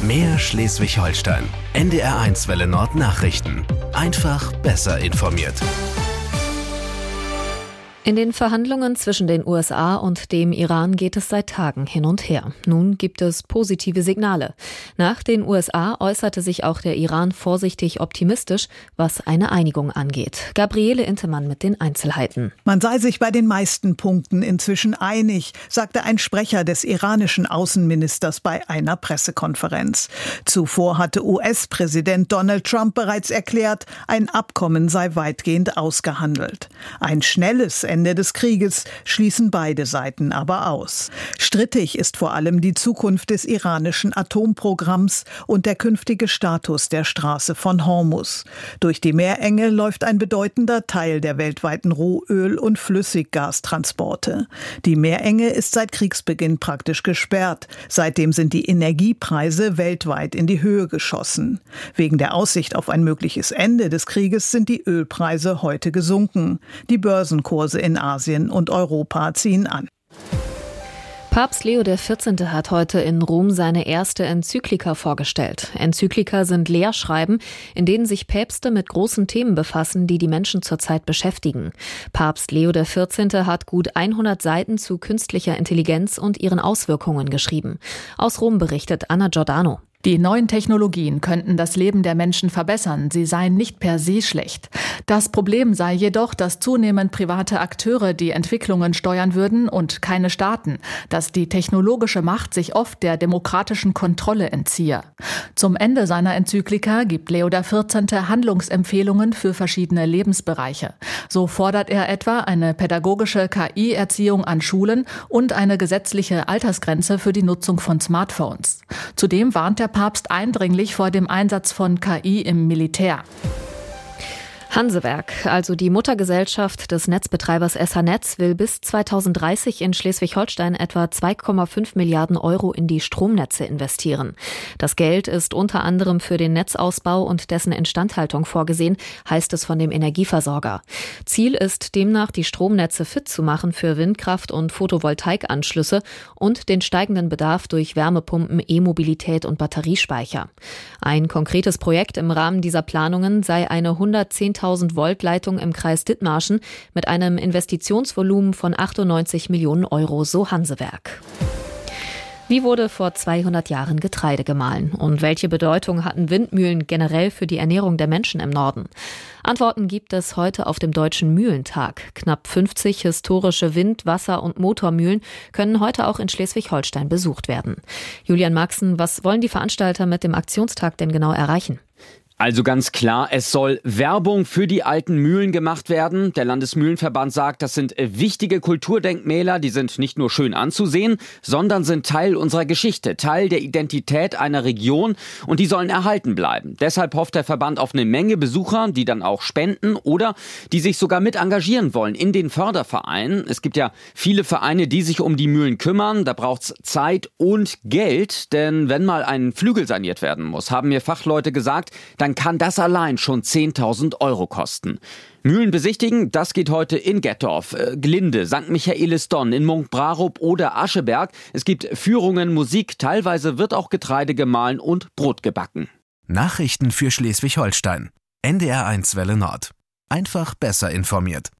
Mehr Schleswig-Holstein. NDR1 Welle Nord Nachrichten. Einfach besser informiert. In den Verhandlungen zwischen den USA und dem Iran geht es seit Tagen hin und her. Nun gibt es positive Signale. Nach den USA äußerte sich auch der Iran vorsichtig optimistisch, was eine Einigung angeht. Gabriele Intemann mit den Einzelheiten. Man sei sich bei den meisten Punkten inzwischen einig, sagte ein Sprecher des iranischen Außenministers bei einer Pressekonferenz. Zuvor hatte US-Präsident Donald Trump bereits erklärt, ein Abkommen sei weitgehend ausgehandelt. Ein schnelles Ende des Krieges schließen beide Seiten aber aus. Strittig ist vor allem die Zukunft des iranischen Atomprogramms und der künftige Status der Straße von Hormuz. Durch die Meerenge läuft ein bedeutender Teil der weltweiten Rohöl- und Flüssiggastransporte. Die Meerenge ist seit Kriegsbeginn praktisch gesperrt. Seitdem sind die Energiepreise weltweit in die Höhe geschossen. Wegen der Aussicht auf ein mögliches Ende des Krieges sind die Ölpreise heute gesunken. Die Börsenkurse in Asien und Europa ziehen an. Papst Leo XIV. Hat heute in Rom seine erste Enzyklika vorgestellt. Enzyklika sind Lehrschreiben, in denen sich Päpste mit großen Themen befassen, die die Menschen zurzeit beschäftigen. Papst Leo XIV. Hat gut 100 Seiten zu künstlicher Intelligenz und ihren Auswirkungen geschrieben. Aus Rom berichtet Anna Giordano. Die neuen Technologien könnten das Leben der Menschen verbessern, sie seien nicht per se schlecht. Das Problem sei jedoch, dass zunehmend private Akteure die Entwicklungen steuern würden und keine Staaten, dass die technologische Macht sich oft der demokratischen Kontrolle entziehe. Zum Ende seiner Enzyklika gibt Leo XIV. Handlungsempfehlungen für verschiedene Lebensbereiche. So fordert er etwa eine pädagogische KI-Erziehung an Schulen und eine gesetzliche Altersgrenze für die Nutzung von Smartphones. Zudem warnt der Papst eindringlich vor dem Einsatz von KI im Militär. Hansewerk, also die Muttergesellschaft des Netzbetreibers SH-Netz, will bis 2030 in Schleswig-Holstein etwa 2,5 Milliarden Euro in die Stromnetze investieren. Das Geld ist unter anderem für den Netzausbau und dessen Instandhaltung vorgesehen, heißt es von dem Energieversorger. Ziel ist demnach, die Stromnetze fit zu machen für Windkraft- und Photovoltaikanschlüsse und den steigenden Bedarf durch Wärmepumpen, E-Mobilität und Batteriespeicher. Ein konkretes Projekt im Rahmen dieser Planungen sei eine 110.000 Volt Leitung im Kreis Dithmarschen mit einem Investitionsvolumen von 98 Millionen Euro, so Hansewerk. Wie wurde vor 200 Jahren Getreide gemahlen? Und welche Bedeutung hatten Windmühlen generell für die Ernährung der Menschen im Norden? Antworten gibt es heute auf dem Deutschen Mühlentag. Knapp 50 historische Wind-, Wasser- und Motormühlen können heute auch in Schleswig-Holstein besucht werden. Julian Maxen, was wollen die Veranstalter mit dem Aktionstag denn genau erreichen? Also ganz klar, es soll Werbung für die alten Mühlen gemacht werden. Der Landesmühlenverband sagt, das sind wichtige Kulturdenkmäler, die sind nicht nur schön anzusehen, sondern sind Teil unserer Geschichte, Teil der Identität einer Region und die sollen erhalten bleiben. Deshalb hofft der Verband auf eine Menge Besucher, die dann auch spenden oder die sich sogar mit engagieren wollen in den Fördervereinen. Es gibt ja viele Vereine, die sich um die Mühlen kümmern. Da braucht's Zeit und Geld, denn wenn mal ein Flügel saniert werden muss, haben mir Fachleute gesagt, dann kann das allein schon 10.000 Euro kosten. Mühlen besichtigen, das geht heute in Gettorf, Glinde, St. Michaelis-Donn, in Munkbrarup oder Ascheberg. Es gibt Führungen, Musik, teilweise wird auch Getreide gemahlen und Brot gebacken. Nachrichten für Schleswig-Holstein. NDR1 Welle Nord. Einfach besser informiert.